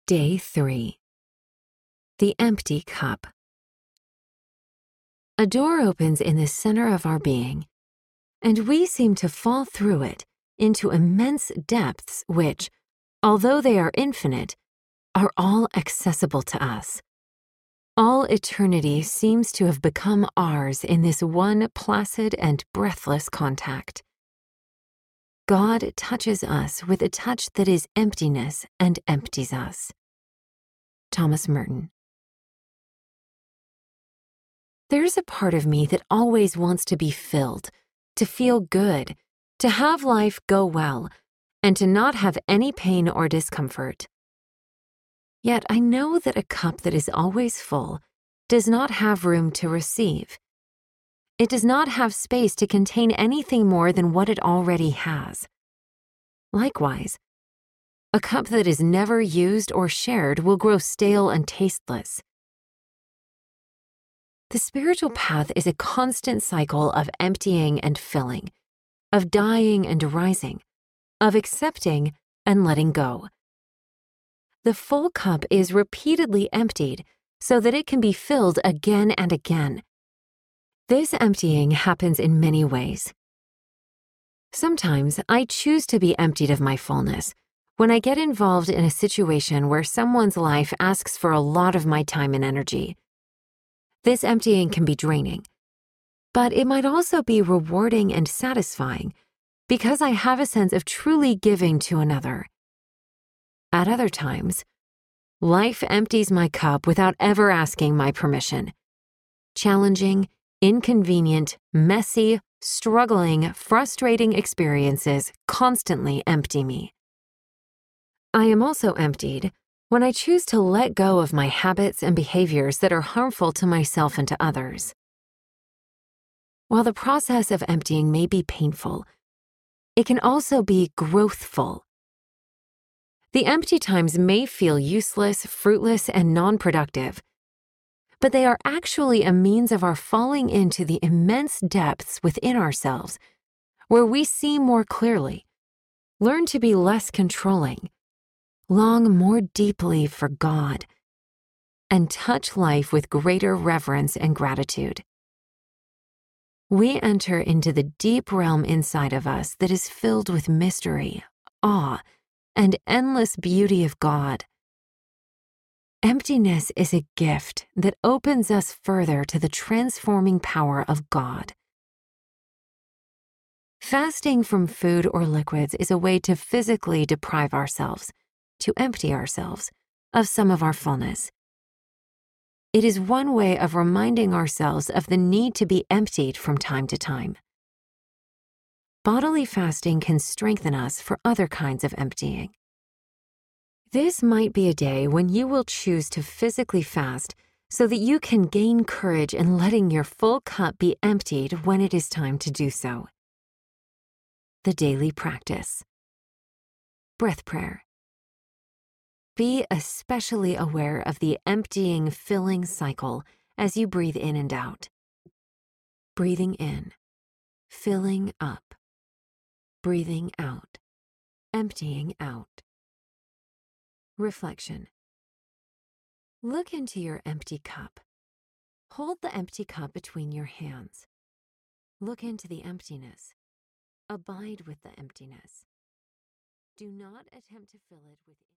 Day 3. The Empty Cup. A door opens in the center of our being, and we seem to fall through it into immense depths which, although they are infinite, are all accessible to us. All eternity seems to have become ours in this one placid and breathless contact. God touches us with a touch that is emptiness and empties us. Thomas Merton. There's a part of me that always wants to be filled, to feel good, to have life go well, and to not have any pain or discomfort. Yet I know that a cup that is always full does not have room to receive. It does not have space to contain anything more than what it already has. Likewise, a cup that is never used or shared will grow stale and tasteless. The spiritual path is a constant cycle of emptying and filling, of dying and rising, of accepting and letting go. The full cup is repeatedly emptied so that it can be filled again and again. This emptying happens in many ways. Sometimes I choose to be emptied of my fullness when I get involved in a situation where someone's life asks for a lot of my time and energy. This emptying can be draining, but it might also be rewarding and satisfying because I have a sense of truly giving to another. At other times, life empties my cup without ever asking my permission. Challenging, inconvenient, messy, struggling, frustrating experiences constantly empty me. I am also emptied when I choose to let go of my habits and behaviors that are harmful to myself and to others. While the process of emptying may be painful, it can also be growthful. The empty times may feel useless, fruitless, and non-productive, but they are actually a means of our falling into the immense depths within ourselves, where we see more clearly, learn to be less controlling, long more deeply for God, and touch life with greater reverence and gratitude. We enter into the deep realm inside of us that is filled with mystery, awe, and endless beauty of God. Emptiness is a gift that opens us further to the transforming power of God. Fasting from food or liquids is a way to physically deprive ourselves, to empty ourselves of some of our fullness. It is one way of reminding ourselves of the need to be emptied from time to time. Bodily fasting can strengthen us for other kinds of emptying. This might be a day when you will choose to physically fast so that you can gain courage in letting your full cup be emptied when it is time to do so. The daily practice. Breath prayer. Be especially aware of the emptying, filling cycle as you breathe in and out. Breathing in, filling up. Breathing out, emptying out. Reflection. Look into your empty cup. Hold the empty cup between your hands. Look into the emptiness. Abide with the emptiness. Do not attempt to fill it with